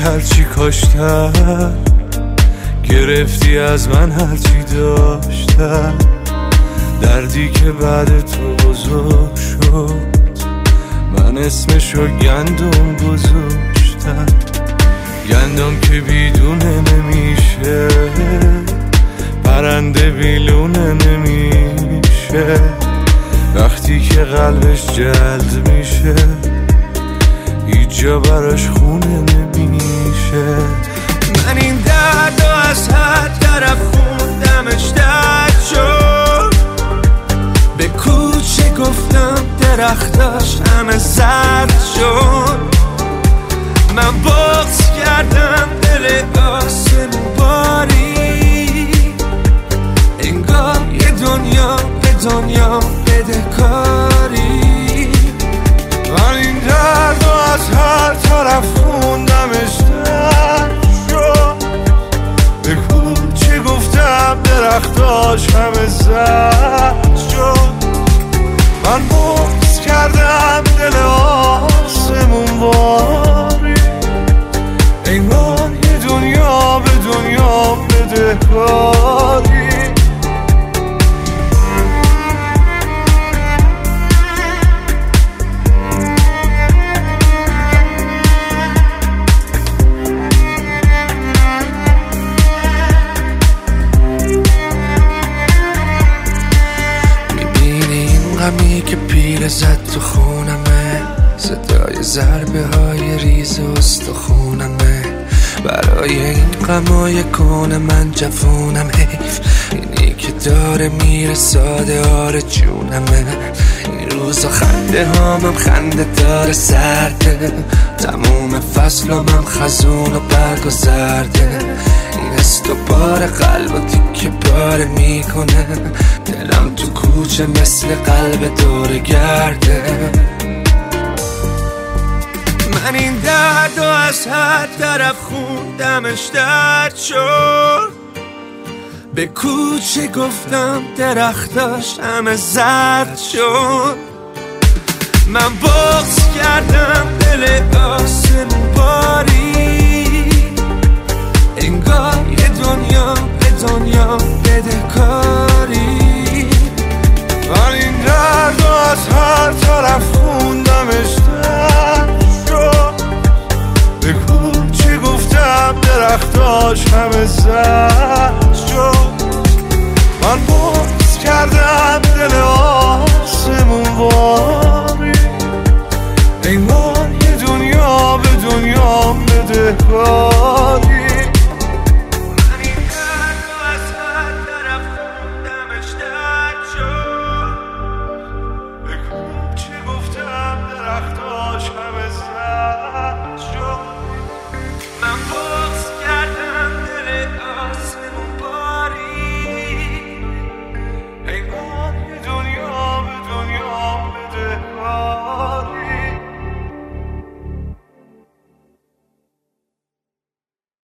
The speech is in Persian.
هرچی کاشتم، گرفتی از من هرچی داشتم. دردی که بعد تو بزرگ شد، من اسمشو گندم گذاشتم. گندم که بیدونه نمیشه، پرنده بیلونه نمیشه. وقتی که قلبش جلد میشه، هیچ جا براش خونه نمیشه. من این دردو از هر طرف خوندمش درد شد. به کوچه گفتم درختاش همه زرد شد. من بغض کردم دل آسمون باری، انگار یه دنیا به دنیا بدهکاری. من این دردو از هر طرف خوندمش درد شد. به کوچه گفتم درختاش همه زرد شد. من بغض کردم دل آسمون باری، انگار یه دنیا به دنیا بدهکاری. غمی که پیله زد تو خونمه، صدای ضربه های ریز استخونمه. برای این غمای کون من جفونم، حیف اینی که داره میره ساده آره جونمه. این روزا خنده هامم خنده داره سرده، تموم فصلم خزون و برگ و زرده. این استوبار قلب و تیکه پاره میکنه، دلم تو کوچه مثل قلب دور گرده. من این دردو از هر طرف خوندمش درد شد. به کوچه گفتم درختاش همه زرد شد. من بغض کردم دل آسمون باری، انگار یه دنیا به دنیا بدهکاری. من این دردو از هر طرف خوندمش درد شد. به کوچه گفتم درختاش همه زرد شد. من بغض کردم دل آسمون باری، انگار یه دنیا به دنیا بدهکاری.